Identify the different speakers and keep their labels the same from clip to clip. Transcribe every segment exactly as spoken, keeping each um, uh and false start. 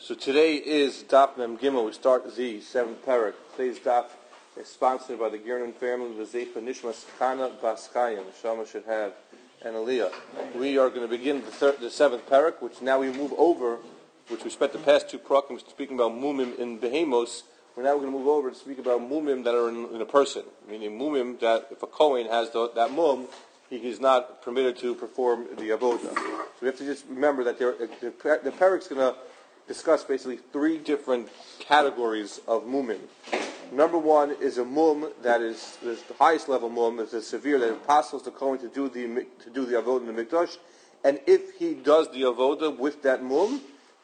Speaker 1: So today is Daf Mem Gimel. We start the seventh parak. Today's Daf is sponsored by the Gernon family. V'zeifa Nishmas Chana Bas Chaim. Shama should have an Aliyah. We are going to begin the, third, the seventh parak, which now we move over, which we spent the past two parakim speaking about mumim in behemos. We're now going to move over to speak about mumim that are in, in a person, meaning mumim that if a Kohen has the, that mum, he is not permitted to perform the avodah. So we have to just remember that there, the, the parak's going to discuss basically three different categories of mumim. Number one is a mum that is, is the highest level mum, is a severe that apostles the Kohen to do the to do the avodah in the mikdash, and if he does the avodah with that mum,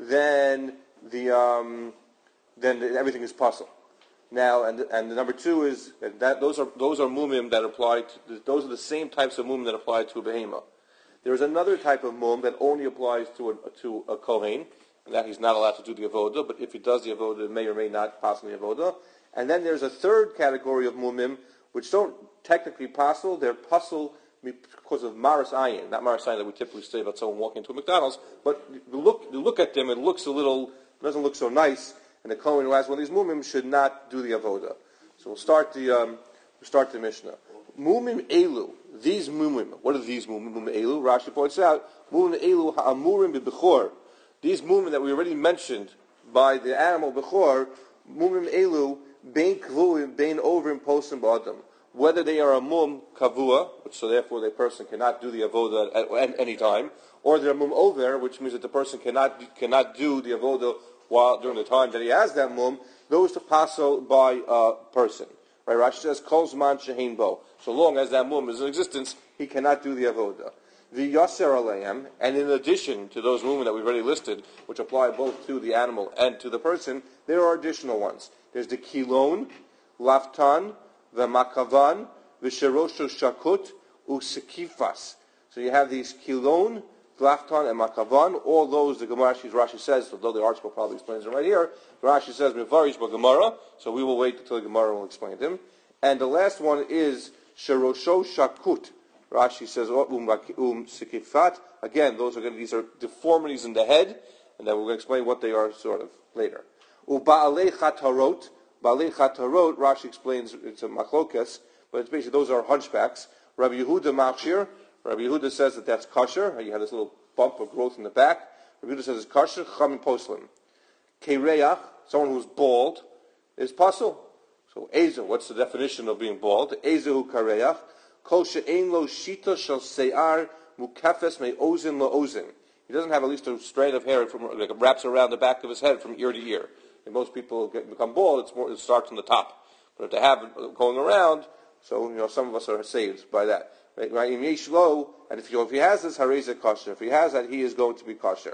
Speaker 1: then the um, then everything is possible. Now, and and the number two is that those are those are mumim that apply to, those are the same types of mum that apply to a behema. There is another type of mum that only applies to a to a kohen, and that he's not allowed to do the avodah, but if he does the avodah, it may or may not possibly avodah. And then there's a third category of mumim which don't technically passel, they're passel because of maras ayin, not maras ayin that we typically say about someone walking into a McDonald's, but you look you look at them, it looks a little, it doesn't look so nice. And the Kohen who has one of these mumim should not do the avodah. So we'll start the um, we'll start the Mishnah. Mumim elu, these mumim. What are these mumim? Mumim elu. Rashi points out mumim elu ha'amurim b'bechor. These mumim that we already mentioned by the animal bechor. Mumim elu bein kvuim bein ovrim posim ba'adam. Whether they are a mum kavua, which so therefore the person cannot do the avodah at, at any time, or they're a mum over, which means that the person cannot cannot do the avodah while during the time that he has that mum, those to passel by a person. Right? Rashi says, Kol zman shehein bo. So long as that mum is in existence, he cannot do the avodah. The yaser aleim, and in addition to those mum that we've already listed, which apply both to the animal and to the person, there are additional ones. There's the kilon, laftan, the makavan, the sherosho shakut, usekifas. So you have these kilon, Laftan and Makavan, all those the Gemara Rashi says, although the article probably explains them right here, Rashi says Mivarish Gemara, so we will wait until the Gemara will explain them. And the last one is Sherosho Shakut. Rashi says Um, um Sikifat. Again, those are going to, these are deformities in the head, and then we're going to explain what they are sort of later. Uba'alei Chatarot. Ba'alei Chatarot, Rashi explains it's a machlokas, but it's basically those are hunchbacks. Rabbi Yehuda Machshir. Rabbi Yehuda says that that's kosher. You have this little bump of growth in the back. Rabbi Yehuda says it's kosher. Chachamim poslim. Keireach, someone who's bald, is pasul. So Ezer, what's the definition of being bald? Ezehu kareach. Kol she'ein lo shita shel se'ar mukafes me'ozin la'ozin. He doesn't have at least a strand of hair from like wraps around the back of his head from ear to ear. And most people get, become bald. It's more, it starts from the top. But to have it going around, so you know some of us are saved by that. Right, and if he, if he has this, hareza kosher. If he has that, he is going to be kosher.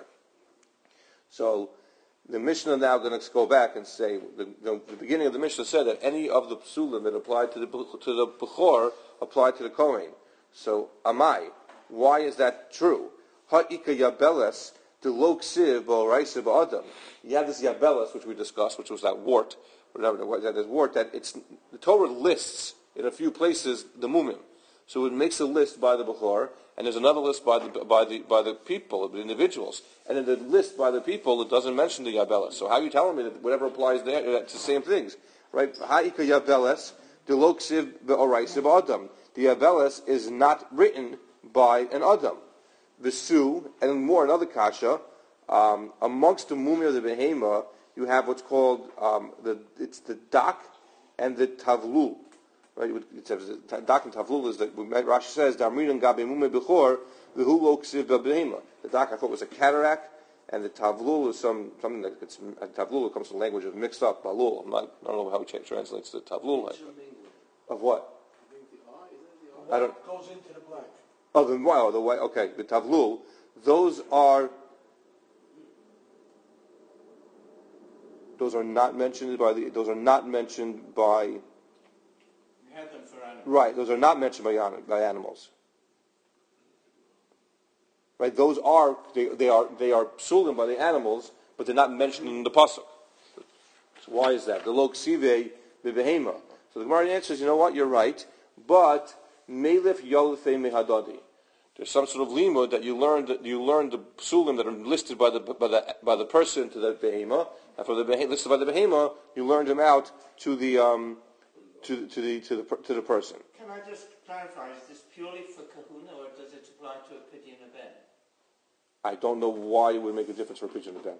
Speaker 1: So the Mishnah now going to go back and say the, the, the beginning of the Mishnah said that any of the psulim that applied to the to the bechor apply to the kohen. So amai, why is that true? Ha'ika yabeles the loksiv ba'oraisa ba'adam. You have this yabeles which we discussed, which was that wart, whatever that wart that it's the Torah lists in a few places the mumim. So it makes a list by the Bechor, and there's another list by the by the by the people, the individuals. And in the list by the people, it doesn't mention the Yabeles. So how are you telling me that whatever applies there, it's the same things, right? Ha'ika Yabeles, the loksiv be'oraisiv Adam. The Yabeles is not written by an Adam. The Su, and more another kasha, um, amongst the mumi of the behema, you have what's called um, the it's the dak and the tavlul. Right, it says dak and tavlul is that Rashi says damrin gabe mume bechor v'hu lo ksiv b'behema. The dak I thought was a cataract, and the tavlul is some something that it's tavlul comes from the language of mixed up balul. I'm not I don't know how he translates the tavlul of what. I don't.
Speaker 2: Goes into the black.
Speaker 1: Oh, the white. Oh, the white. Okay, the tavlul. Those are. Those are not mentioned by the. Those are not mentioned by. Right, those are not mentioned by, by animals. Right, those are they, they are they are psulim by the animals, but they're not mentioned in the pasuk. So why is that? The lo ksive b'behema. So the Gemara answers, you know what, you're right, but melif yolfe mehadadi. There's some sort of limud that you learned that you learned the psulim that are listed by the by the by the person to the behema, and for the behe- listed by the behema, you learned them out to the um, to to the to the to the person.
Speaker 2: Can I just clarify? Is this purely for kahuna, or does it apply to a pidyon ben?
Speaker 1: I don't know why it would make a difference for a pidyon ben.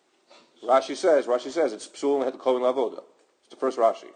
Speaker 1: Rashi says Rashi says it's psulim had the kohen lavoda. It's the first Rashi.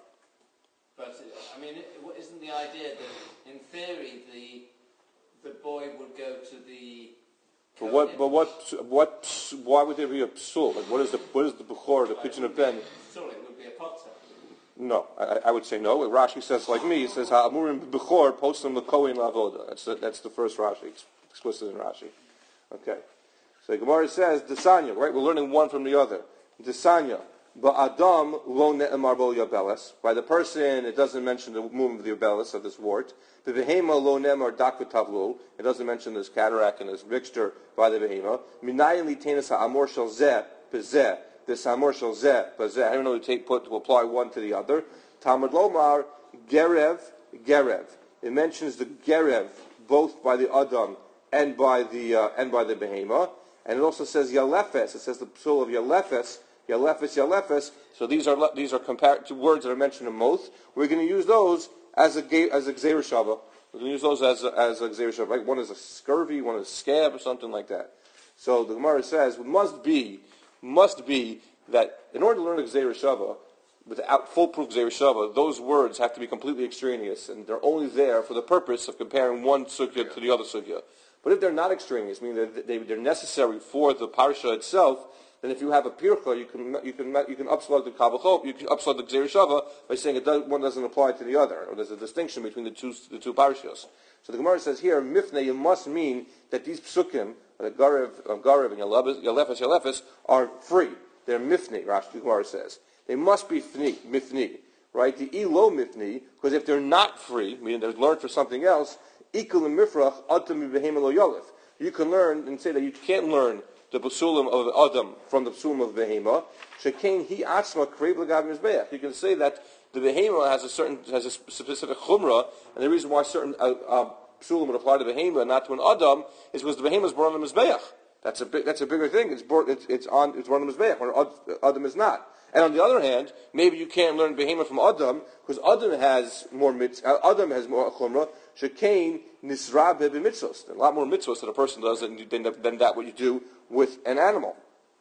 Speaker 2: But I mean, isn't the idea that in theory the the boy would go to the.
Speaker 1: But what? But what? What? Why would there be a psul? Like, what is the what is the bechor, the pidyon of ben?
Speaker 2: Psul, it would be a potter.
Speaker 1: No, I, I would say no. Rashi says like me. He says ha'amurim bechor postim l'kohen lavoda. That's the, that's the first Rashi. It's explicit in Rashi. Okay. So the Gemara says Desanya. Right, we're learning one from the other. Desanya. Ba'adam lo ne'emar bo yabeles. By the person, it doesn't mention the movement of the yabeles of this wart. The behema lo ne'emar dakva tavlu. It doesn't mention this cataract and this mixture by the behema. Minayin li tenis ha'amor shel zeh bezeh. This hamor shel zeh bezeh. I don't know to take put to apply one to the other. Talmud lomar gerev gerev. It mentions the gerev both by the adam and by the uh, and by the behema. And it also says yalefes. It says the psul of yalefes. Yalefes, Yalefes. So these are these are compared to words that are mentioned in Moth. We're going to use those as a as a Gzeir Shava. We're going to use those as a, as a Gzeir Shava. Like one is a scurvy, one is scab, or something like that. So the Gemara says it must be must be that in order to learn a Gzeir Shava without foolproof Gzeir Shava, those words have to be completely extraneous, and they're only there for the purpose of comparing one sugya to the other sugya. But if they're not extraneous, meaning that they, they're necessary for the parsha itself, then if you have a pircha, you can you can you can upslug the kavachot, you can upslug the Gzeir Shava by saying it does, one doesn't apply to the other, or there's a distinction between the two the two parashas. So the Gemara says here, mifnei, it must mean that these psukim, the garev, uh, garev and yalefes, yalefes, are free. They're mifnei. Rashi Gemara says they must be fni, mifnei, right? The ilo mifnei, because if they're not free, meaning they're learned for something else, ikul mifrach atam behema lo yalef. You can learn and say that you can't learn the psulim of Adam from the psulim of Behema. Shekain he atzma krev l'gav mizbeach. You can say that the Behema has a certain has a specific chumrah, and the reason why certain uh, uh, psulim would apply to Behema and not to an Adam is because the Behema is born on the mizbeach. That's a big, that's a bigger thing. It's born, it's, it's on it's born on the mizbeach, where Adam is not. And on the other hand, maybe you can't learn Behema from Adam because Adam has more mitzvah. Adam has more chumrah. Shekain nisra b'mitzvos. A lot more mitzvahs that a person does than, than, than that what you do with an animal.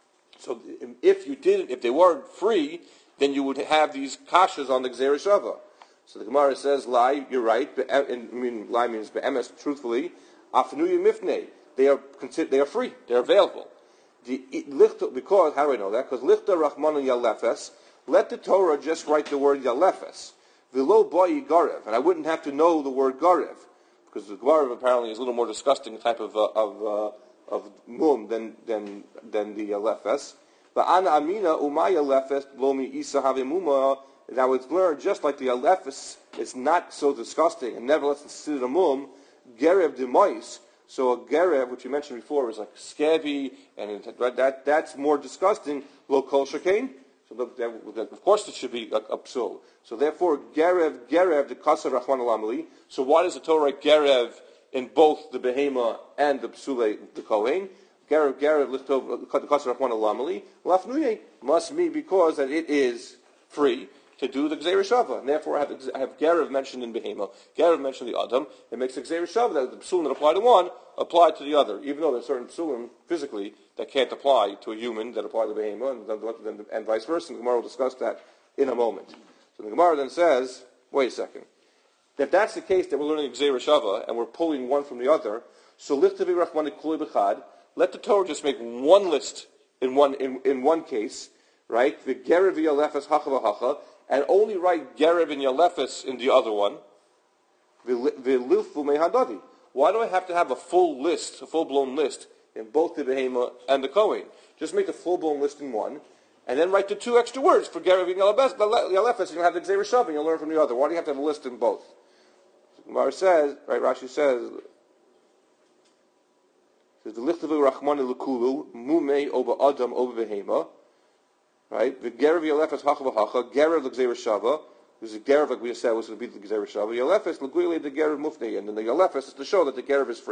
Speaker 1: So if you didn't, if they weren't free, then you would have these kashas on the Gzeir Shava. So the Gemara says, lie, you're right. I mean, lie means be'emes, truthfully. Afnuya mifnei. They are considered, they are free. They're available. The, because, how do I know that? Because lichta rachmanu yalefes, let the Torah just write the word yalefes. V'lo boi garev. And I wouldn't have to know the word garev. Because the garev apparently is a little more disgusting type of, uh, of, uh, of mum than than than the yalefes. But ana amina umay yalefes lomi isa have muma. Now it's learned just like the yalefes. It's not so disgusting and nevertheless considered a mum. Gerev demois. So a gerev, which you mentioned before, is like scabby and it, that that's more disgusting. Lo kol shekain. So look, that, that, of course it should be a, a psul. So therefore, gerev gerev the kasar rachman alamali. So why does the Torah write gerev in both the behema and the psule, the kohen? Gerev, gerev, lichtov, the kasar rachman alamali. Lafnuye must mean because that it is free to do the Gzeir Shava. And therefore I have, I have gerev mentioned in behema, gerev mentioned the adam. It makes the Gzeir Shava that the psulim that apply to one apply to the other, even though there are certain psulim physically that can't apply to a human that apply to behema, and, and vice versa. And the Gemara will discuss that in a moment. So the Gemara then says, wait a second. If that's the case, that we're learning Gzeir Shava and we're pulling one from the other, so lichtavi rachmani kuli b'chad, let the Torah just make one list in one in, in one case, right? The gerev yalefes hacha v'hacha, and only write gerev and yalefes in the other one. V'lilfu mehadadi. Why do I have to have a full list, a full-blown list in both the behema and the kohen? Just make a full-blown list in one, and then write the two extra words for gerev and yalefes, and you'll have the Gzeir Shava, and you'll learn from the other. Why do you have to have a list in both? Gemara says, right? Rashi says, says the lichtavu rachmani lekulu mumei oba adam oba behema, right? The gerev yalefes hacha v'hacha, gerev the Gzeir Shava. Because the gerev, like we said, was going to be the Gzeir Shava. Yalefes l'guile the gerev mufnei, and then the yalefes is to show that the gerev is free.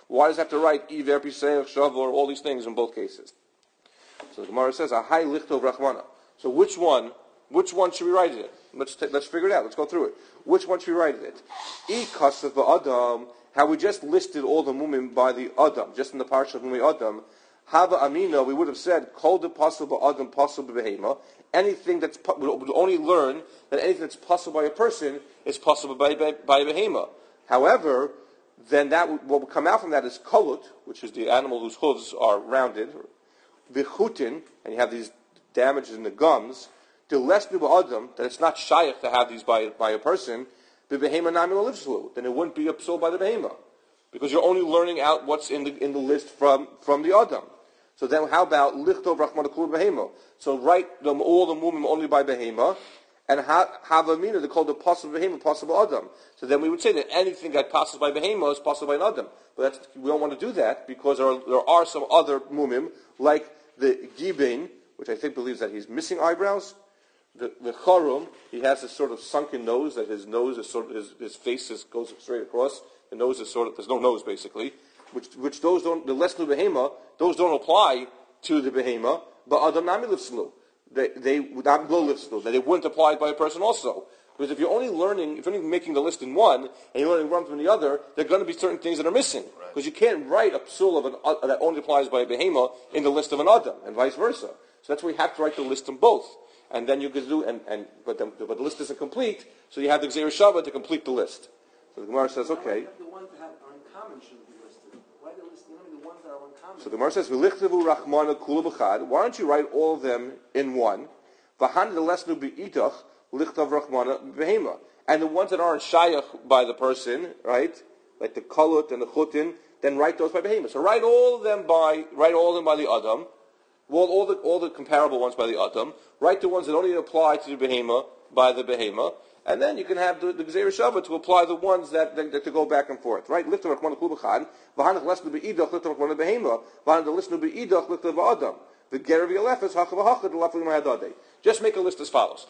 Speaker 1: Why does it have to write Iver, Piseach, Shav, or all these things in both cases? So the Gemara says, Ahai Lichtov Rachmana. So which one, which one should we write it in? Let's, t- let's figure it out. Let's go through it. Which one should we write it in? I Kasav Adam, how we just listed all the mumim by the Adam, just in the parsha of Mumi Adam. Hava Amina, we would have said, Kol de possible Adam, possible Behema. Anything that's, we would only learn that anything that's possible by a person is possible by, by, by a Behema. However, then that would, what would come out from that is Kolut, which is the animal whose hooves are rounded, Vichutin, and you have these damages in the gums, to less Adam, that it's not shaykh to have these by, by a person, the Behema Namil Livslu, then it wouldn't be upsold by the Behema. Because you're only learning out what's in the in the list from, from the Adam. So then how about Lichtov Rachmana Kul Behema? So write them all the mumim only by Behema, and have a mina to call the possible Behema, possible Adam. So then we would say that anything that passes by Behema is possible by an Adam. But that's, we don't want to do that because there are, there are some other mumim, like the Gibin, which I think believes that he's missing eyebrows. The, the Charum, he has this sort of sunken nose, that his nose is sort of, his, his face is, goes straight across. The nose is sort of, there's no nose basically. Which, which those don't, the less Behema, those don't apply to the Behema, but Adam Nami Livslu. They, they would not go Livslu. They wouldn't apply it by a person also. Because if you're only learning, if you're only making the list in one, and you're learning one from the other, there are going to be certain things that are missing. Because right. You can't write a psul of an, uh, that only applies by a Behema in the list of an Adam, and vice versa. So that's why you have to write the list in both. And then you can do, and, and but, the, but the list isn't complete, so you have the Gzeir Shabbat to complete the list. So the Gemara says, okay.
Speaker 3: The ones that are uncommon shouldn't be listed. Why are they listing only the ones that are uncommon?
Speaker 1: So the Gemara says, "V'lichtavu Rachmana Kula B'chad." Why don't you write all of them in one? V'han delesnu be'itach lichtav Rachmana Behema. And the ones that aren't shayach by the person, right, like the kalut and the chutin, then write those by Behema. So write all of them by, write all of them by the Adam. Well, all the all the comparable ones by the Adam. Write the ones that only apply to the Behema by the Behema. And then you can have the, the Gzeir Shabbat to apply the ones that, that, that to go back and forth. Right? Lichtav Rachmana Kul B'chad. V'hanach lesnu be'idach lichtav Rachmana Behema. V'hanach lesnu be'idach lichtav Adam. V'gerav yalefes hachav hachad l'aflim ha'adadeh. Just make a list as follows.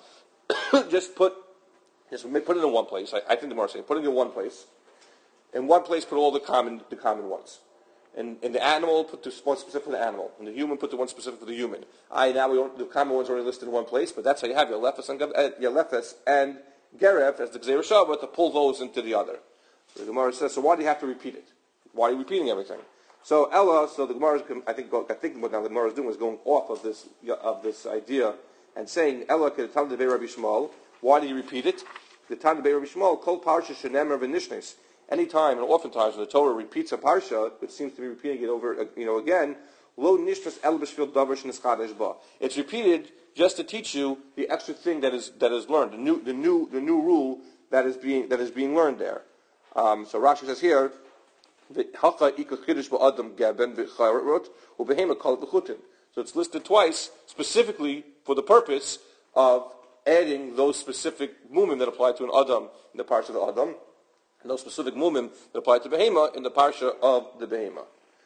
Speaker 1: Just put, just put it in one place. I, I think the Gemara is saying, put it in one place. In one place, put all the common, the common ones. In, in the animal, put the one specific for the animal. In the human, put the one specific for the human. I now we don't, the common ones are only listed in one place, but that's how you have your lefes and uh, your lefes and gerev as the Gzeir Shabbat to pull those into the other. So the Gemara says, so why do you have to repeat it? Why are you repeating everything? So Ella, so the Gemara, I think, I think what now the Gemara is doing is going off of this of this idea and saying Ella could tell the Rabbi Shmuel. Why do you repeat it? The time the Rabbi Shmuel kol parsha shenemer v'nishnes. Anytime and oftentimes when the Torah repeats a parsha, which seems to be repeating it over, you know, again, lo nishnas el b'shvil davar shenischadash ba. It's repeated just to teach you the extra thing that is that is learned, the new the new the new rule that is being that is being learned there. Um, so Rashi says here, so it's listed twice specifically for the purpose of adding those specific mumim that apply to an Adam in the parsha of the Adam, and those specific mumim that apply to Behema in the parsha of the Behema.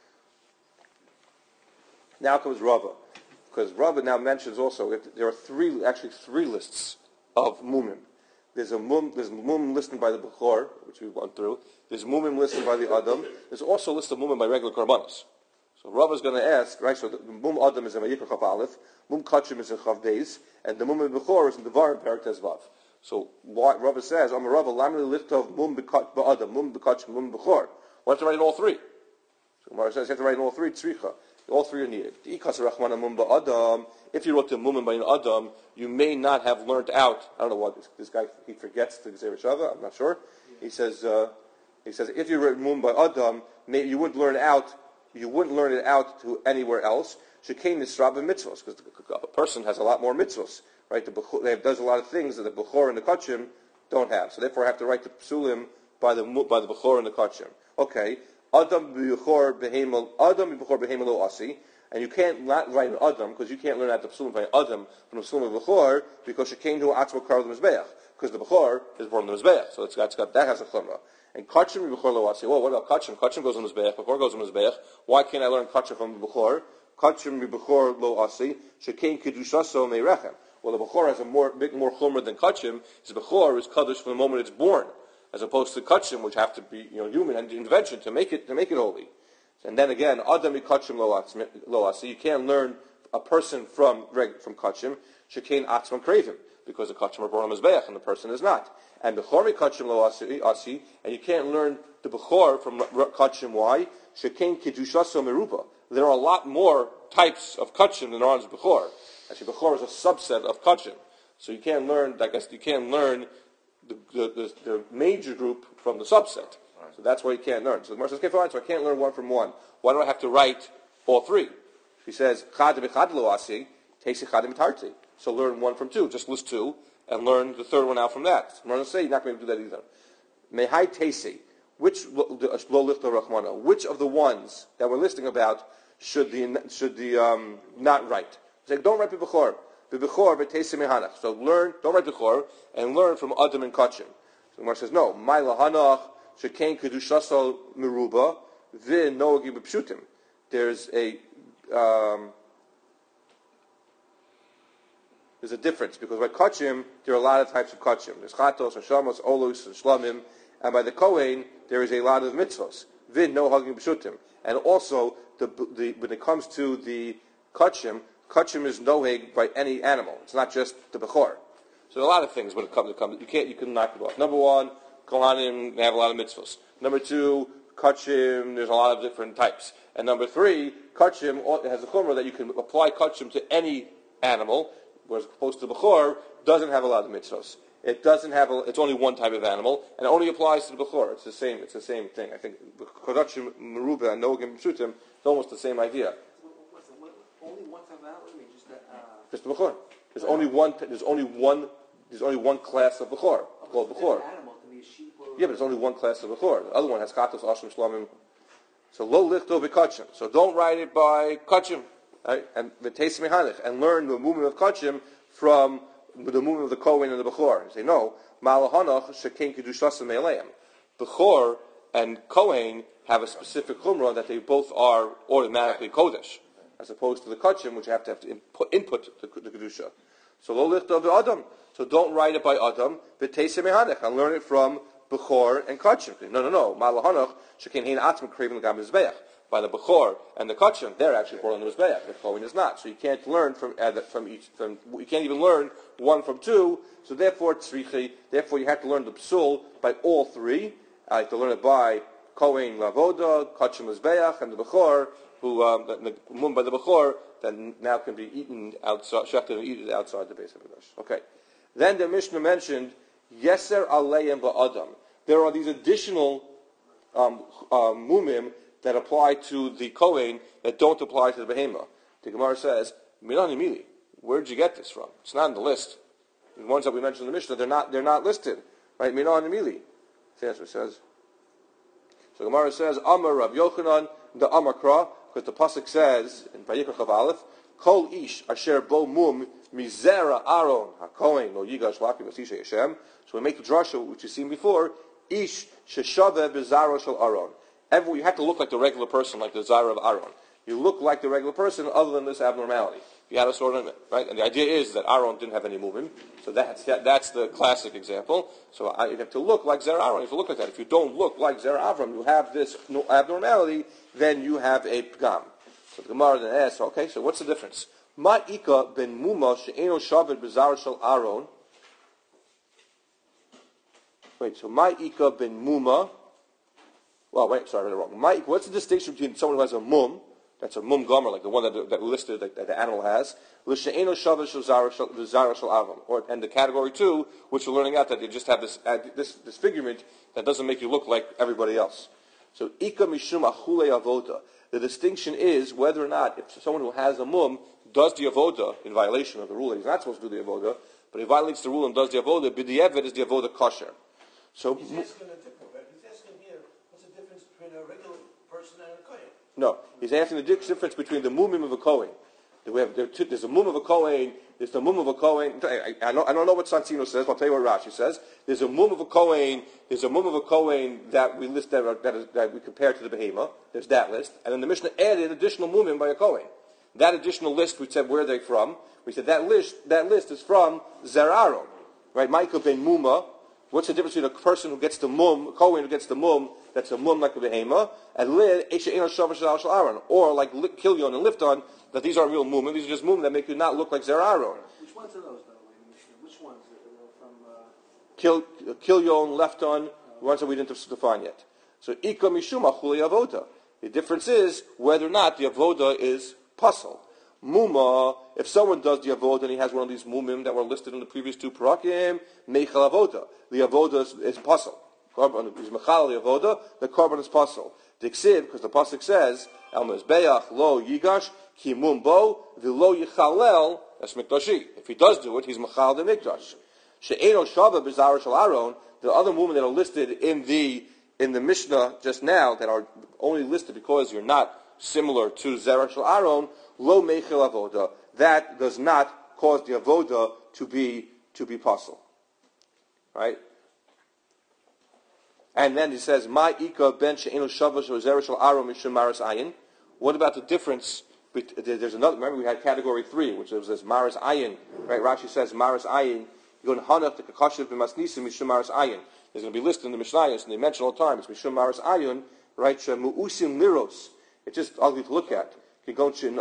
Speaker 1: Now comes Rava, because Rava now mentions also that there are three, actually three lists of mumim. There's a mum, there's mumim listed by the Bechor, which we went through. There's mumim listed by the Adam. There's also a list of mumim by regular karbanos. So Rava is going to ask, right? So the mum Adam is in Vayikra Chav Aleph, mum Kachim is in Chav Beis, and the mumim Bechor is in Devarim Perek Tes Vav. So what Rava says, I'm a Rava lamli lichtov mum ba'adam, mum b'kachim, mum b'chor. Why have to write in all three? So Gemara says you have to write in all three tzricha. All three are needed. If you wrote the mumim by an Adam, you may not have learned out. I don't know what this, this guy he forgets the Gzeir Shabbat. I'm not sure. He says uh, he says if you wrote mum by Adam, maybe you wouldn't learn out. You wouldn't learn it out to anywhere else. Shekain nisra b'mitzvos, because a person has a lot more mitzvos. Right, the Bechor, they does a lot of things that the Bechor and the Kachim don't have. So therefore, I have to write the Psulim by the by the Bechor and the Kachim. Okay, Adam b'Bechor behemel Adam b'Bechor behemel lo asi, and you can't not write an Adam because you can't learn out the Psulim by Adam from the Psulim of Bechor because she came to atzma kar the Mizbeach because the Bechor is born in the Mizbeach, so it's got, it's got that has a chumrah. And Kachim b'Bechor lo asi. Well, what about Kachim? Kachim goes in the Mizbeach. Bechor goes in the Mizbeach. Why can't I learn Kachim from the Bechor? Kachim b'Bechor lo asi. She came kedushaso meirechem. Well, the Bechor has a more big more chumrah than Kachim. The Bechor is kaddish from the moment it's born, as opposed to Kachim, which have to be you know human and invention to make it to make it holy. And then again, Adam mikachim lo asi. You can't learn a person from from kachim. Shekain atzman kravim, because the kachim are born on mizbeach and the person is not. And bechor mikachim lo asi, and you can't learn the bechor from kachim. Why? Shekain kedushaso meruba. There are a lot more types of kachim than there are in bechor. Actually, bechor is a subset of kachim, so you can't learn. I guess you can't learn the the, the, the major group from the subset. So that's why you can't learn. So the Gemara says, okay, fine, so I can't learn one from one. Why do I have to write all three? He says, Chad b'chad lo asi, teisi chad mitarti. So learn one from two. Just list two and learn the third one out from that. I'm going to say you're not going to do that either. Mehai teisi. Which lo lichto rachmana? Which of the ones that we're listing about should the should the um, not write? Say, don't write b'bechor. B'bechor b'teisi mehanach. So learn, don't write b'bechor, and learn from Adam and Kachim. So the Gemara says, no. My lahanach. Shekain kedushasol meruba v'in noagi b'pshutim. There's a um, there's a difference because by kachim there are a lot of types of kachim. There's chatos and shamos, olus and shlamim, and by the kohen there is a lot of mitzvos. V'in noagi b'pshutim, and also the, the when it comes to the kachim, kachim is noheg by any animal. It's not just the bechor. So there are a lot of things when it comes to come. You can't you can knock it off. Number one. Kohanim, they have a lot of mitzvahs. Number two, kachim, there's a lot of different types. And number three, kachim has a chumrah that you can apply kachim to any animal, whereas opposed to bechor, doesn't have a lot of mitzvahs. It doesn't have a, it's only one type of animal, and it only applies to the bechor. It's the same, it's the same thing. I think kachim, meruba, and nogim, pshutim, it's almost the same idea.
Speaker 3: What's the, what, only one type of animal? I mean, just the, uh,
Speaker 1: just the bechor. There's only one, there's only one, there's only one class of bechor, called bechor. Yeah, but it's only one class of bechor. The other one has katos, ashim, shlamim. So lo lichto b'kachim. So don't write it by kachim, right? And v'teis mehanich, and learn the movement of kachim from the movement of the kohen and the bechor. You say no. Malahanach shekain kedushasam me'aleim. Bechor and kohen have a specific chumrah that they both are automatically kodesh, as opposed to the kachim, which you have to have to input, input the, the kedusha. So lo lichto b'adam. So don't write it by adam. V'teis mehanich, and learn it from Bechor and Kachim. No, no, no. Malahanach shekain hein atzma craving l'gam mizbeach. By the Bechor and the Kachim, they're actually brought on the mizbeach. The Kohen is not. So you can't learn from uh, from each. From you can't even learn one from two. So therefore, tzrichi. Therefore, you have to learn the psul by all three. I have to learn it by Kohen lavoda, Kachim mizbeach, and the Bechor, who um, the, the mum by the Bechor that now can be eaten outside, shechted and eaten outside the base of the Mikdash. Okay. Then the Mishnah mentioned yeser aleim ba'adam. There are these additional um, uh, mumim that apply to the Kohen that don't apply to the Behema. The Gemara says, Milan Emili, where did you get this from? It's not on the list. The ones that we mentioned in the Mishnah, they're not they're not listed. Right? Milan Emili. That's what it says. So the Gemara says, Amar Rav Yochanan, the Amar Kra, because the Pasuk says, in Vayikra Chav Aleph, Kol Ish Asher Bo Mum Mizera Aaron HaKohen Lo Yigash Laki Vasisha Yeshem. So we make the drasha, which you've seen before, Ish Sheshave Bizarro Shel Aaron. Every, you have to look like the regular person, like the Zara of Aaron. You look like the regular person other than this abnormality. You had a sword in it, right? And the idea is that Aaron didn't have any movement. So that's that, that's the classic example. So I, you have to look like Zera Aaron. You have to look like that. If you don't look like Zera Avram, you have this no abnormality, then you have a pgam. So the Gemara then asks, okay, so what's the difference? Ma'ika ben muma she'eno shaved bizarro shel Aaron. Wait, so Ma'ika ben Muma. Well, wait, sorry, I read it wrong. Ma'ika, what's the distinction between someone who has a mum, that's a mum gomer, like the one that, that listed, that, that the animal has, l'she'eno shaved bizarro shel Aaron, or and the category two, which we're learning out that they just have this uh, this disfigurement that doesn't make you look like everybody else. So Ika mishum achule avoda. The distinction is whether or not if someone who has a mum does the avoda in violation of the rule that he's not supposed to do the avoda, but he violates the rule and does the avoda, b'di'evet is the avoda kosher. So
Speaker 4: he's asking a different, right? He's asking here, what's the difference between a regular person and a kohen?
Speaker 1: No, he's asking the difference between the mumim of a kohen. We have, there's a mum of a kohen, there's the mum of a kohen. I, I, don't, I don't know what Santino says, but I'll tell you what Rashi says. There's a mum of a kohen, there's a mum of a kohen that we list that, that, is, that we compare to the behema. There's that list. And then the Mishnah added additional mumim by a kohen. That additional list, we said, where are they from? We said that list, that list is from Zer Aaron. Right? Ma'ika ben Muma. What's the difference between a person who gets the mum, a Kohen who gets the mum, that's a mum like a behema, and lid, Aaron, or like Kilyon and Lifton, that these aren't real mum, these are just mum that make you not look like Zer Aaron.
Speaker 3: Which ones are those, by the way, in the Mishnah? Which ones are from... Uh...
Speaker 1: Kil, Kilyon, Lefton, the ones that we didn't define yet. So, Ika Mishuma Chuli Avoda. The difference is whether or not the Avoda is puzzle. Muma, if someone does the avoda and he has one of these mumim that were listed in the previous two parakim, meichel avoda. The avoda is, is puzzle. Korban is mechal the avoda. The korban is puzzle. The ksiv, because the pasuk says, El mezbeach lo yigash ki mum bo v'lo yichalel es mikdashi. If he does do it, he's mechal the mikdash. She'eno shava b'zara shel Aaron. The other mumim that are listed in the in the Mishnah just now that are only listed because you're not similar to Zerah shel Aaron. Lo meichel avoda. That does not cause the avoda to be to be puzzle, right? And then he says, "Ma ika ben she'enu shavash zerah shel Aaron mishum maras ayin." What about the difference? There's another. Remember, we had category three, which was this maras ayin. Right? Rashi says maras ayin. You go to Hanach the kakashiv b'masnisim mishum maras ayin. There's going to be listed in the Mishnayos, and they mention all the time. It's mishum maras ayin, right? Shemuusim liros. It's just ugly to look at. He lost teeth,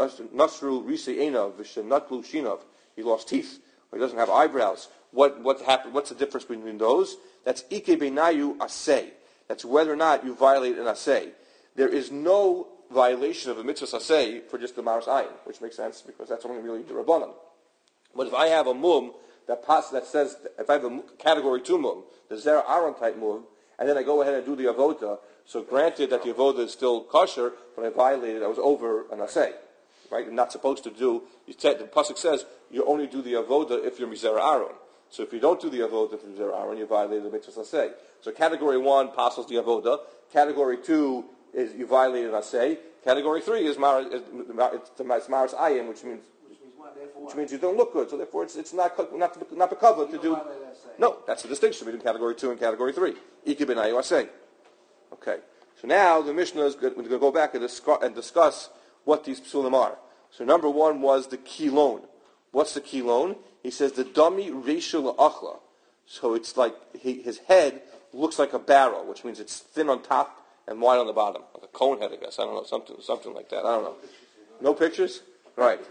Speaker 1: or he doesn't have eyebrows. What what happened? What's the difference between those? That's ike benayu asay. That's whether or not you violate an asay. There is no violation of a mitzvah asay for just the maras ayin, which makes sense because that's only really the rabbanon. But if I have a mum that pass, that says, if I have a category two mum, the Zerah Aaron type mum, and then I go ahead and do the avoda. So granted that the avoda is still kosher, but I violated, I was over an asay, right? I'm not supposed to do, you said, the pasuk says, you only do the avoda if you're Mizera Aaron. So if you don't do the avoda if you're Mizera Aaron, you violated the mitzvah asay. So category one passes the avoda. Category two is you violated an asay. Category three is maras, is, it's maras ayin, which means,
Speaker 3: Which means what? Therefore
Speaker 1: which
Speaker 3: what?
Speaker 1: means you don't look good. So therefore it's, it's not, not, not the to do, no, that's the distinction between category two and category three. Iki benayu asay. Okay, so now the Mishnah is going to go back and discuss, and discuss what these psulim are. So number one was the kilon. What's the kilon? He says the dummy reisha la'achla. So it's like he, his head looks like a barrel, which means it's thin on top and wide on the bottom, like a cone head, I guess. I don't know, something, something like that. I don't know. No pictures? Right.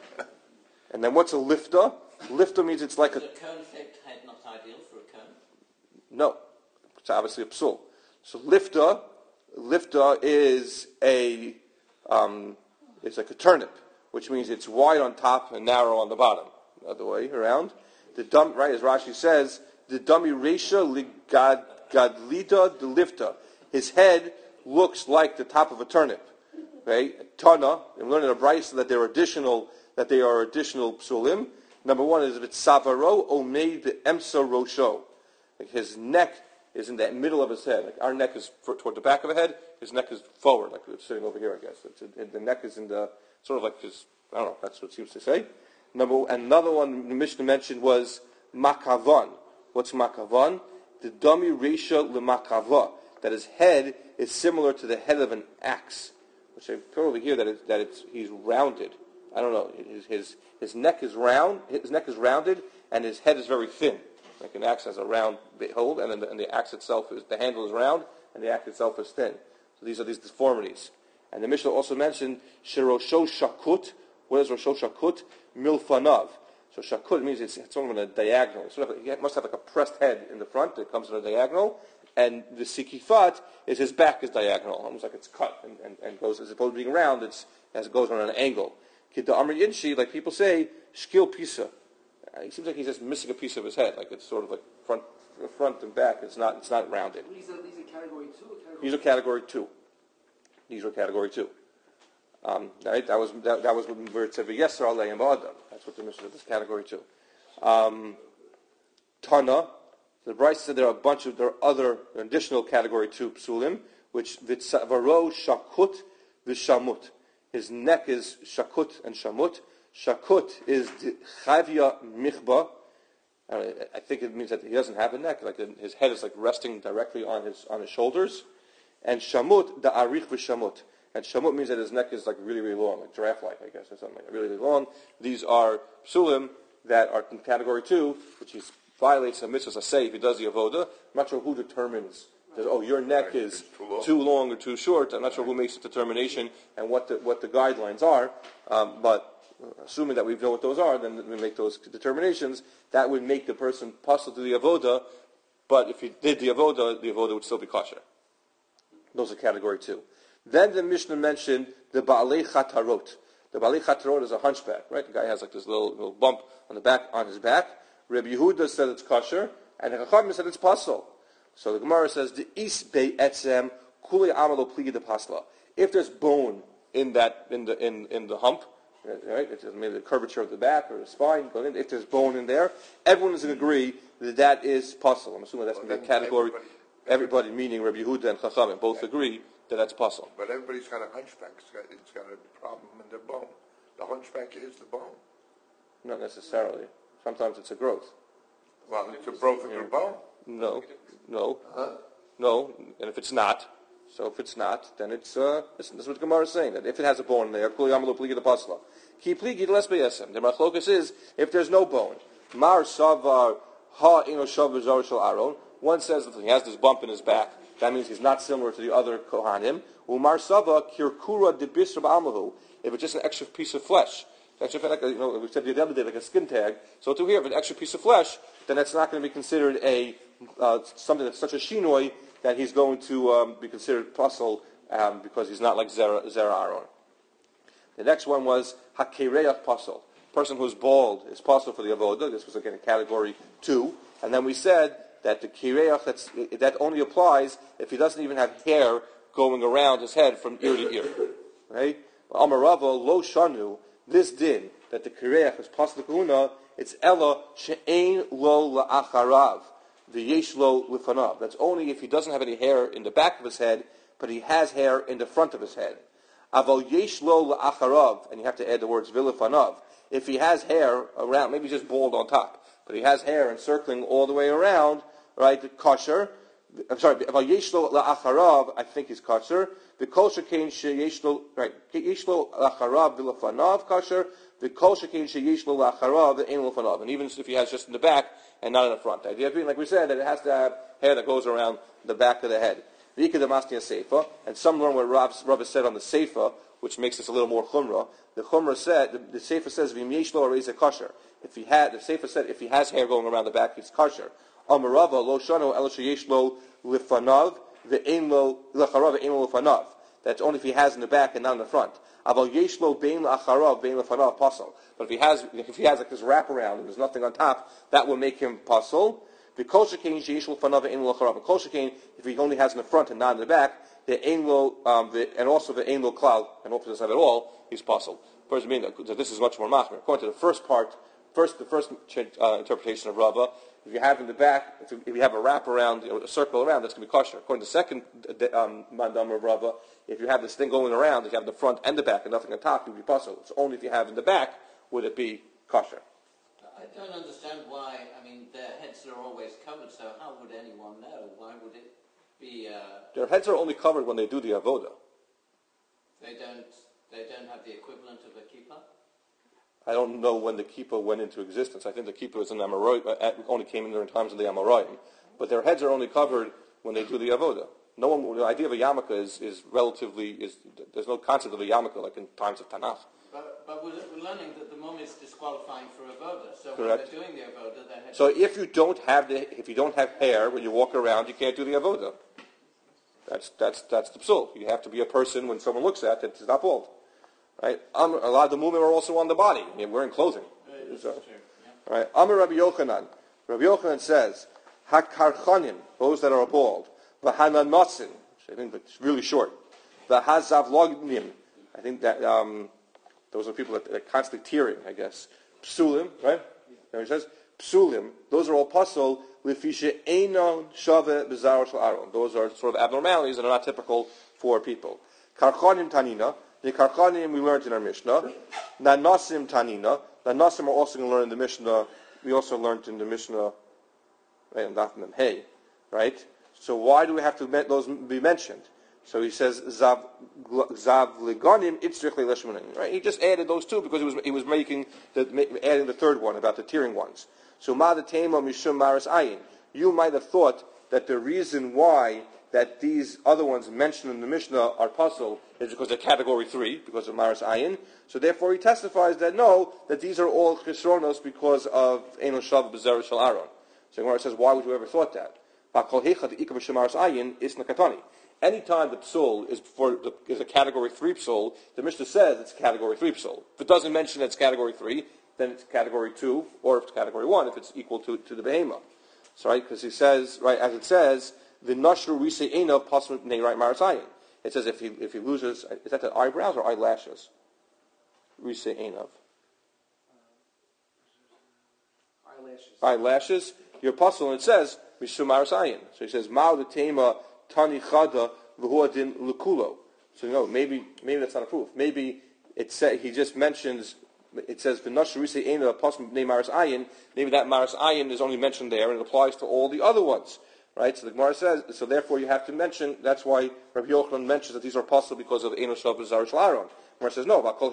Speaker 1: And then what's a lifta? Lifta means it's like
Speaker 2: Is
Speaker 1: a...
Speaker 2: a cone-shaped head not ideal for a cone?
Speaker 1: No. It's obviously a psul. So lifta, lifta is a, um, it's like a turnip, which means it's wide on top and narrow on the bottom. The other way around. The dum, right, as Rashi says, the dummy resha ligad gadlita the lifta. His head looks like the top of a turnip. Okay, Tana. I'm learning a brayso that there are additional that they are additional psulim. Number one is if it's savaro omeid the emsa rosho. Like his neck is in the middle of his head. Like our neck is for, toward the back of the head. His neck is forward, like it's sitting over here, I guess. It's, it, the neck is in the sort of like his. I don't know. That's what it seems to say. Number another one the Mishnah mentioned was makavan. What's makavan? The dummy resha lemakava. That his head is similar to the head of an axe, which I probably hear that it's, that it's he's rounded. I don't know. His, his his neck is round. His neck is rounded, and his head is very thin. Like an axe has a round hold, and then the, and the axe itself is the handle is round, and the axe itself is thin. So these are these deformities. And the Mishnah also mentioned shirosho shakut. What is rosho shakut? Milfanav. So shakut means it's, it's sort of on a diagonal. It's sort of, he must have like a pressed head in the front that comes on a diagonal, and the sikifat is his back is diagonal, almost like it's cut and, and, and goes as opposed to being round. It's as it goes on an angle. Kidda Amri Inshi, like people say, shkil pisa. Uh, he seems like he's just missing a piece of his head, like it's sort of like front, front and back. It's not, it's not rounded.
Speaker 3: These are, these are category two or category
Speaker 1: These are category two. These are category two. Um, right? That was that, that was where it said v'yeser aleim ba'adam. That's what the mission of this category two. Um, Tana, the Brayso said there are a bunch of there are other additional category two psulim, which v'tzavaro shakut v'shamut. His neck is shakut and shamut. Shakut is chavya michba. I think it means that he doesn't have a neck. Like his head is like resting directly on his on his shoulders. And shamut da arich v'shamut. And shamut means that his neck is like really, really long, like giraffe-like, I guess, or something like that. Really, really long. These are psulim that are in category two, which he's violates a mitzvah, say if he does the avoda, I'm not sure who determines that, oh, your neck
Speaker 5: Right,
Speaker 1: is
Speaker 5: it's too long.
Speaker 1: too long or too short. I'm not sure who makes the determination and what the, what the guidelines are, um, but assuming that we know what those are, then we make those determinations. That would make the person possible to the avoda, but if he did the avoda, the avoda would still be kosher. Those are category two. Then the Mishnah mentioned the Baalei Chatarot. The Baalei Chatarot is a hunchback, right? The guy has like this little, little bump on the back, on his back. Rabbi Yehuda said it's kosher, and the Chachamim said it's pasul. So the Gemara says, the is bei etzem kuli amalo pligi de pasla. If there's bone in that, in the, in, in the hump, right? It's maybe the curvature of the back or the spine, but if there's bone in there, everyone is going to agree that that is pasul. I'm assuming that's going to be a category. Everybody, everybody, meaning Rabbi Yehuda and Chachamim, both agree that that's pasul.
Speaker 5: But everybody's got a hunchback. It's got, it's got a problem in their bone. The hunchback is the bone.
Speaker 1: Not necessarily. Sometimes it's a growth.
Speaker 5: Well, it's a growth of
Speaker 1: Yeah.
Speaker 5: your bone.
Speaker 1: No, no,
Speaker 5: Huh?
Speaker 1: no. And if it's not, so if it's not, then it's, uh, listen, this is what the Gemara is saying, that if it has a bone in there, kuli amalu pligi de pasla. Ki pligi de les beyesem. The machlokas is, if there's no bone, mar savar ha ino shavar zar shel aron. One says that he has this bump in his back. That means he's not similar to the other kohanim. Umar sava kirkura de bisra ba'amahu. If it's just an extra piece of flesh, extra, like, you know, we said the other day, like a skin tag. So to here, if an extra piece of flesh, then that's not going to be considered a uh, something that's such a shinoi that he's going to um, be considered pasul um, because he's not like Zera, Zera Aaron. The next one was hakereach pasul. Person who's bald is pasul for the avoda. This was again category two. And then we said that the kireach, that's, that only applies if he doesn't even have hair going around his head from ear to ear. Right? Amarava lo shanu, this din, that the kireach is pasul kahuna, it's ella she'ein lo la'acharav, the yesh lo lifanav. That's only if he doesn't have any hair in the back of his head, but he has hair in the front of his head. Aval yesh lo la'acharav, and you have to add the words vilifanav. If he has hair around, maybe just bald on top, but he has hair encircling all the way around, right, the kosher, I'm sorry, aval yesh lo la'acharav, I think is kosher. The kosher kain sheyesh lo, right, yesh lo la'acharav vilifanav kosher. The kol shekein sheyesh lo la'acharav the ein lo lefanav, and even if he has just in the back and not in the front. The idea being, like we said, that it has to have hair that goes around the back of the head. V'ika demasni seifa, and some learn what Rav, Rav said on the seifa, which makes this a little more chumrah. The chumrah said, the, the seifa says v'im yesh lo areiz kosher. If he had, the seifa said, if he has hair going around the back, it's kosher. Amarava lo shano el sheyesh lo lefanav the ein lo la'acharav the ein lo lefanav. That's only if he has in the back and not in the front. Aval yeshlo bein la'acharav bein lefanav pasul. But if he has, if he has like this wraparound and there's nothing on top, that will make him pasul. The kol shekein sheyeshlo lefanav ein la'acharav. The kol shekein, if he only has in the front and not in the back, the ein lo um, and also the ein lo klal, and hopefully doesn't have it all, he's pasul. First, I mean that this is much more machmir. According to the first part, first the first uh, interpretation of Rava, if you have in the back, if you, if you have a wraparound, you know, a circle around, that's going to be kosher. According to the second um, mandam of Rava, if you have this thing going around, if you have the front and the back and nothing on top, it would be pasul. It's only if you have in the back would it be kosher.
Speaker 2: I don't understand why, I mean, their heads are always covered, so how would anyone know? Why would it be... Uh,
Speaker 1: Their heads are only covered when they do the avoda.
Speaker 2: they don't they don't have the equivalent of a kippah?
Speaker 1: I don't know when the kippah went into existence. I think the kippah was in Amorai, uh, only came in during times of the Amoraim. But their heads are only covered when they do the avoda. No one, the idea of a yarmulke is, is relatively, is, there's no concept of a yarmulke like in times of Tanakh.
Speaker 2: But, but we're, we're learning that the mum is disqualifying for avoda. So
Speaker 1: Correct.
Speaker 2: when they're doing the avoda, their heads...
Speaker 1: So if you don't have the, if you don't have hair when you walk around, you can't do the avoda. That's that's that's the psul. You have to be a person when someone looks at it, it's not bald, right? Um, a lot of the movement are also on the body. I mean, we're in clothing.
Speaker 2: Uh,
Speaker 1: So,
Speaker 2: true, yeah.
Speaker 1: all right. Amar Rabbi Yochanan. Rabbi Yochanan says, "Hakarchanim, those that are bald, v'hananotzin, which I think that's really short, v'hazavlognim, I think that um, those are people that, that are constantly tearing, I guess. Psulim, right? There he says, psulim, those are all pasul, lefisha einon shave bezar shel aron. Those are sort of abnormalities that are not typical for people. Karchanim tanina, the karchanim we learned in our Mishnah. Nanasim tanina, nanasim are also going to learn in the Mishnah. We also learned in the Mishnah, right, in Daf Mem Hey, right? So why do we have to those be mentioned? So he says zav zav leganim itzrich le'leshmanim. Right? He just added those two because he was he was making the adding the third one about the tearing ones. So ma the tema mishum maras ayin. You might have thought that the reason why that these other ones mentioned in the Mishnah are puzzle is because they're category three, because of Maras Ayin. So therefore he testifies that no, that these are all Chisronos because of Einon Shav B'Zerah Shel Aaron. So Gemara says, why would you ever thought that? Anytime the psul is for the, is a category three psul, the Mishnah says it's a category three psul. If it doesn't mention that it's category three, then it's category two, or if it's category one, if it's equal to, to the Behemah. So right, because he says, right, as it says, the nashru risei einav pasum nei right marasayin. It says if he if he loses, is that the eyebrows or eyelashes? Risei einav.
Speaker 3: Eyelashes.
Speaker 1: Eyelashes. Your puzzle, and it says mishum marasayin. So he says ma'u the tema tani chada v'huadin lukulo. So you know maybe maybe that's not a proof. Maybe it say, he just mentions. It says v'nashru risei einav pasum nei marasayin. Maybe that marasayin is only mentioned there, and it applies to all the other ones. Right, so the Gemara says, so therefore you have to mention, that's why Rabbi Yochanan mentions that these are possible because of Einon Shav B'Zerah Shel Aaron. The Gemara says,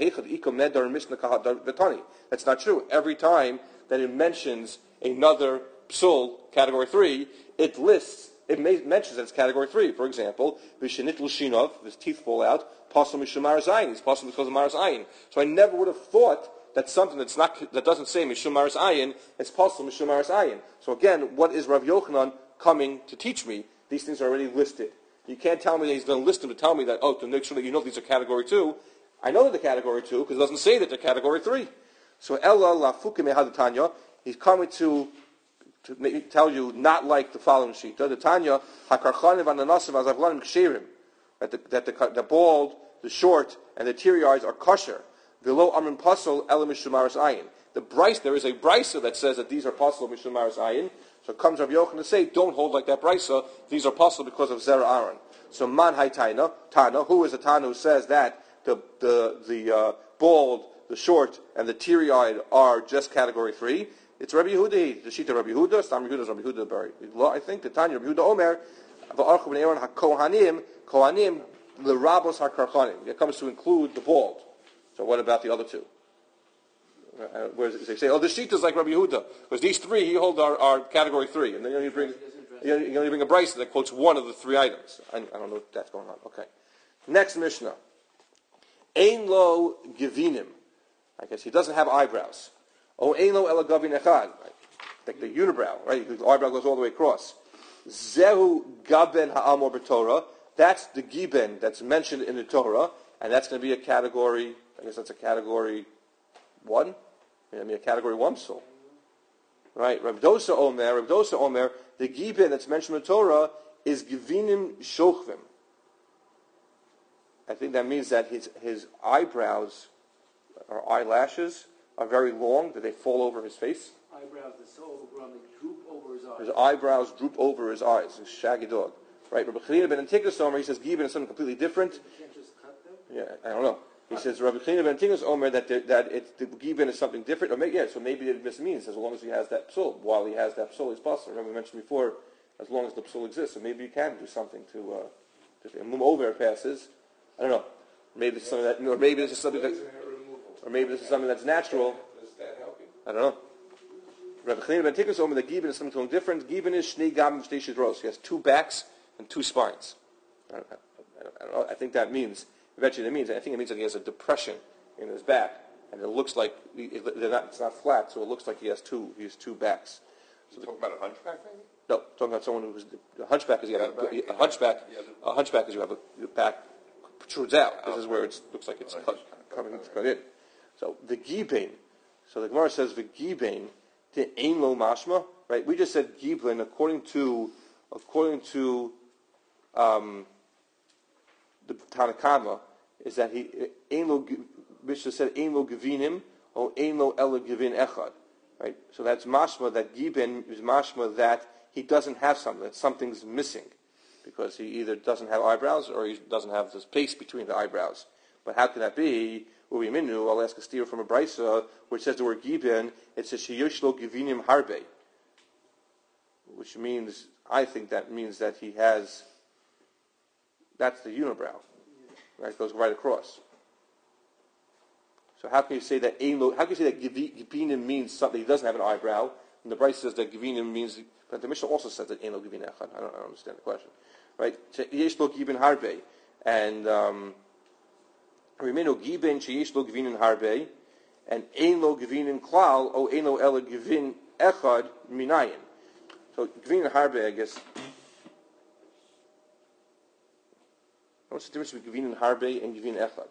Speaker 1: no, that's not true. Every time that it mentions another psul, category three, it lists, it may, mentions that it's category three. For example, Vishenit L'Shinov, his teeth fall out, possible Mishum Maras Ayin, it's possible because of Maras Ayin. So I never would have thought that something that's not, that doesn't say Mishum Maras Ayin, it's possible Mishum Maras Ayin. So again, what is Rabbi Yochanan coming to teach me? These things are already listed. You can't tell me that he's going to list them to tell me that, oh, to make sure that you know these are category two. I know that they're category two because it doesn't say that they're category three. So Ella la fukim hadatanya, he's coming to, to tell you not like the following sheet. The Tanya hakarchanim v'ananasim azavlanim ksherim, that the that the, the bald, the short, and the teary eyes are kosher. V'lo amrim pasol ela mishum maras ayin. The Bryce, there is a brisa that says that these are possible mishum maras ayin. So comes Rabbi Yochanan to say, don't hold like that brisa. These are possible because of Zerah Aaron. So man hay taina, Tana, who is a Tana who says that the the the uh, bald, the short, and the teary-eyed are just category three? It's Rabbi Yehuda, the sheet of Rabbi Yehuda. Stam Yehuda is Rabbi Yehuda Bari. I think the Tanya Rabbi Yehuda Omer, v'archu b'nei Aaron hakohanim, kohanim l'rabos hakarchanim. It comes to include the bald. So what about the other two? Uh, where they say, oh, the sheet is like Rabbi Yehuda, because these three he holds are, are category three, and then you only bring you only, you only bring a brisa that quotes one of the three items. I, I don't know what that's going on. Okay, next Mishnah. Ein lo gevinim. I guess he doesn't have eyebrows. Oh, ein lo ela gavin echad. Like the unibrow, right? The eyebrow goes all the way across. Zehu gaben ha'amor b'Torah. That's the giben that's mentioned in the Torah, and that's going to be a category. I guess that's a category one. I mean, a category one psul. Right? Rav Dosa Omer, Rav Dosa Omer, the giben that's mentioned in the Torah is givinim shochvim. I think that means that his his eyebrows or eyelashes are very long, that they fall over his face.
Speaker 3: Eyebrows, they're so overgrown, they droop over his eyes.
Speaker 1: His eyebrows droop over his eyes. He's a shaggy dog. Right? Rabbi Chanina ben Antigus Omer, he says giben is something completely different.
Speaker 3: You can't just cut them?
Speaker 1: Yeah, I don't know. He says Rabbi Chanina ben Antigus Omer that the, that it's the giben is something different. Or maybe, yeah, so maybe it just means as long as he has that psul, while he has that psul, he's possible. Remember we mentioned before, as long as the psul exists, so maybe you can do something to. Uh, to mum over passes. I don't know. Maybe this is something that, or maybe this is something that, or maybe this is something that's natural.
Speaker 5: Does that help you?
Speaker 1: I don't know. Rabbi Chanina ben Antigus Omer, the giben is something totally different. Giben is shnei gam shtei shidros. He has two backs and two spines. I don't, I, don't, I don't know. I think that means. Eventually, it means. I think it means that he has a depression in his back, and it looks like they're not. It's not flat, so it looks like he has two. He has two backs.
Speaker 5: So talking about a hunchback, maybe?
Speaker 1: No, talking about someone who's a hunchback is you have a, a hunchback. A hunchback is you have a your back protrudes out. This is where it looks like it's cut, coming it's cut in. So the gibein. So the Gemara says the gibein to ein lo mashma. Right? We just said gibein according to according to um, the Tanakama is that he ein lo. Mishnah said ein lo gevinim or ein lo ela gevin echad. Right? So that's mashma that giben is mashma that he doesn't have something, that something's missing. Because he either doesn't have eyebrows or he doesn't have the space between the eyebrows. But how can that be? Uvi minu, I'll ask a steer from a brisa, which says the word giben, it says sheyushlo givinim harbe. Which means, I think that means that he has That's the unibrow. Right? It goes right across. So how can you say that ein lo, how can you say that Gevinim means something he doesn't have an eyebrow? And the Brisa says that Gevinim means, but the Mishnah also says that ein lo Gevin echad. I don't, I don't understand the question. Right? Yesh lo Givin harbe. And um Rimeno Giben sheyesh lo Gevin harbe. And ein lo Gevin klal, o ein lo ela Gevin echad minayin. So Gevin harbe, I guess. What's the difference between Gevin harbe and Gevin echad?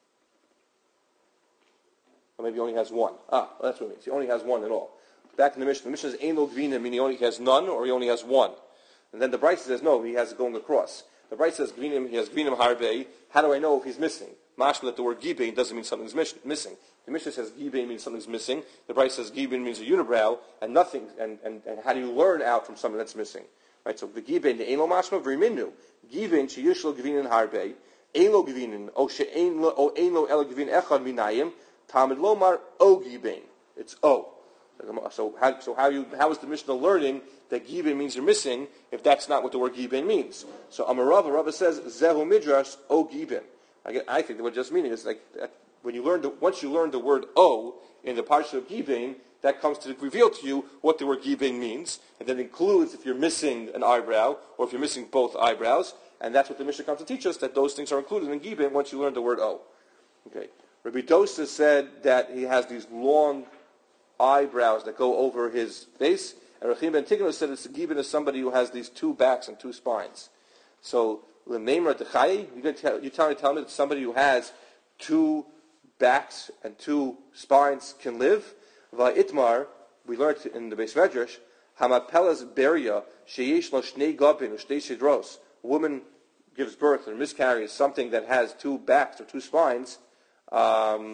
Speaker 1: Or maybe he only has one. Ah, well, that's what it means. He only has one at all. Back in the Mishnah, the Mishnah says, Ein lo Gvina, meaning he only has none, or he only has one. And then the Brisa says, no, he has it going across. The Brisa says, Gvinim, he has Gvinim harbe. How do I know if he's missing? Mashma, that the word Gibein doesn't mean something's missing. The Mishnah says Gibein means something's missing. The Brisa says Gibein means a unibrow, and nothing, and, and, and how do you learn out from something that's missing? Right, so the Gibein, the Ein lo Mashma, V'riminu. Gibein, sheyesh lo Gvinin harbe. Ein lo Gvinin, o she'ein lo, o ein lo ela Gvin echad minayim. Talmud Lomar O Gibein. It's O. So how so how you how is the Mishnah learning that Gibein means you're missing if that's not what the word Gibein means? So Amarava Rava says Zehu Midrash O Gibein. I, I think that what just meaning is like that when you learn the, once you learn the word O in the parsha of Gibein, that comes to reveal to you what the word Gibein means, and that includes if you're missing an eyebrow or if you're missing both eyebrows, and that's what the Mishnah comes to teach us, that those things are included in Gibein once you learn the word O. Okay. Rabbi Dosa said that he has these long eyebrows that go over his face, and Rechim ben Tignos said it's a Gibein is somebody who has these two backs and two spines. So, L'meimra Dechai, you're telling me, tell me that somebody who has two backs and two spines can live? Va'itmar, we learned in the Beis Medrash, Hamapelas Beria, Sheyesh Lo Shnei Gabin, Ushtei Shidros. A woman gives birth or miscarries something that has two backs or two spines. Um,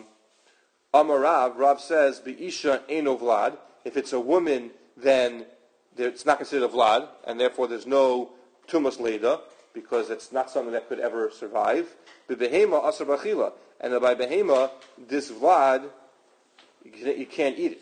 Speaker 1: Amarav, Rav says, the Isha Eino Vlad. If it's a woman, then it's not considered a Vlad, and therefore there's no Tumas Leda, because it's not something that could ever survive. The Behema Asar Bachila. And by Behema, this Vlad, you can't eat it.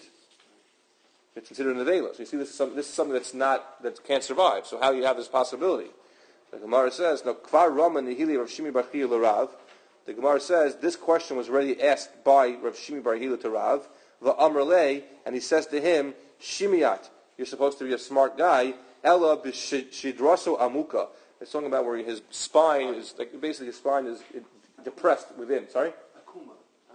Speaker 1: It's considered an Avela. So you see, this is, some, this is something that's not, that can't survive. So how do you have this possibility? The Gemara says, no, Kvar Rama Nihili Rav Shimi Bar Chiyah L'Rav. The Gemara says this question was already asked by Rav Shimi Bar Hila to Rav, v'amrlei, and he says to him, Shimiat, you're supposed to be a smart guy. Ella b'shidraso amuka. It's talking about where his spine is, like basically his spine is depressed within. Sorry.
Speaker 3: Akuma.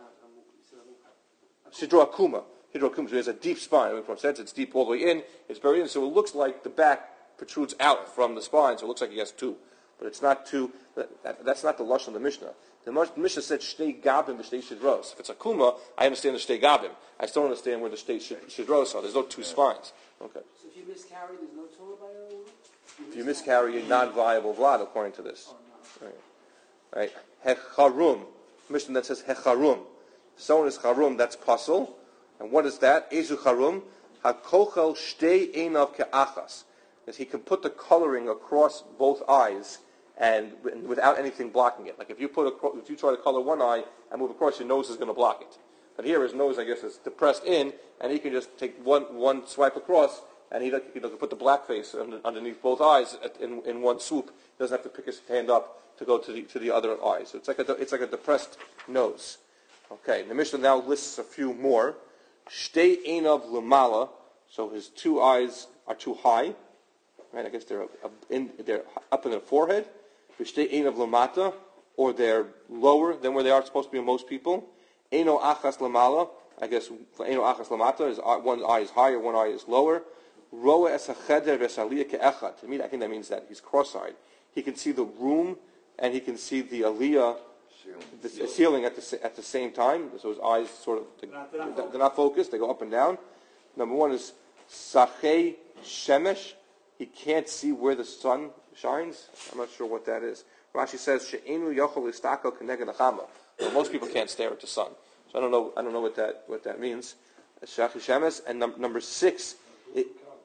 Speaker 1: Shidro akuma. Shidro akuma. So he has a deep spine. I mean, from a sense, it's deep all the way in. It's buried in. So it looks like the back protrudes out from the spine. So it looks like he has two, but it's not two. That, that, that's not the lashon of the Mishnah. The Mishnah said shtei gabim v'shtei shidros. If it's a kuma, I understand the shtei gabim. I still don't understand where the shtei shidros are. There's no two spines. Okay.
Speaker 3: So if you miscarry, there's no Torah by your woman?
Speaker 1: If you miscarry, you're not viable vlad according to this. Oh, no. Right. Right. Hecharum. Mishnah that says hecharum. Someone is charum. That's puzzle. And what is that? Ezu charum. Hakochel shtei einav ke'achas. Because he can put the coloring across both eyes and without anything blocking it. Like if you put a, if you try to color one eye and move across, your nose is going to block it. But here his nose, I guess, is depressed in, and he can just take one one swipe across, and he, he can put the black face under, underneath both eyes in, in one swoop. He doesn't have to pick his hand up to go to the to the other eye. So it's like a it's like a depressed nose. Okay, the Mishnah now lists a few more. Shtei einav lemala. So his two eyes are too high. Right, I guess they're up in they're up in the forehead. V'shtei einav lamata, or they're lower than where they are supposed to be in most people. Eino achas lamala, I guess eino achas lamata is one eye is higher, one eye is lower. Roa es hacheder v'saliyah ke'echad. To me, I think that means that he's cross-eyed. He can see the room and he can see the aliyah, the ceiling at the at the same time. So his eyes sort of they, they're not focused; they go up and down. Number one is sachei shemesh. He can't see where the sun shines. I'm not sure what that is. Rashi says she'enu yochel istako keneged achama. Well, most people can't stare at the sun, so I don't know. I don't know what that what that means. Shachei shemesh, and num- number six. It,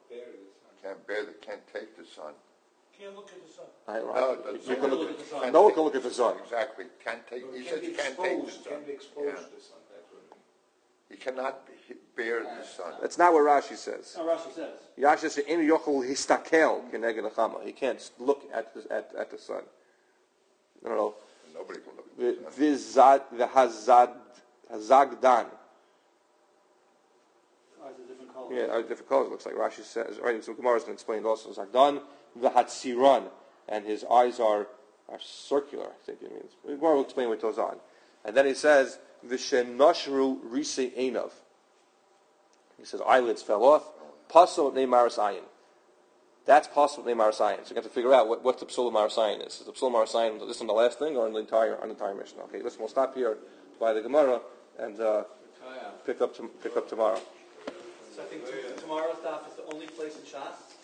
Speaker 5: can't bear the can't take the sun.
Speaker 4: Can't look at the sun.
Speaker 1: I, right.
Speaker 5: No,
Speaker 1: you,
Speaker 5: the
Speaker 1: you can look
Speaker 4: at the sun.
Speaker 1: at, no one can look at the sun.
Speaker 5: Exactly. Can't take. He says
Speaker 3: be
Speaker 5: you can't take the
Speaker 3: exposed,
Speaker 5: sun.
Speaker 3: can be exposed
Speaker 5: Yeah.
Speaker 3: to the sun. That's what it means.
Speaker 5: He cannot be- bear the sun.
Speaker 1: That's not what Rashi says.
Speaker 4: No, Rashi says.
Speaker 1: Rashi says she'enu yochel histakel keneged achama. He can't look at the, at at the sun. I don't know.
Speaker 5: Nobody can look
Speaker 1: The
Speaker 5: at that.
Speaker 1: Vizad, the Hazad, Hazagdan.
Speaker 6: Oh, it's a different color.
Speaker 1: Yeah, uh, different colors. It looks like Rashi says. Right, so Gemara is going to explain also Zagdan, the Hatziran, and his eyes are are circular. I think it means. Gemara will explain what goes on, and then he says V'shenoshru Rise Einov. He says eyelids fell off. Pasul Neimaras Ayin. That's possible Neimaras Ayin. So you have to figure out what, what the Psul Maras Ayin is. Is the Psul Maras Ayin this on the last thing or on the entire on the entire mission? Okay, listen, we'll stop here by the Gemara and uh, pick up to, pick up tomorrow.
Speaker 6: So I think t- tomorrow's daf is the only place in Shas.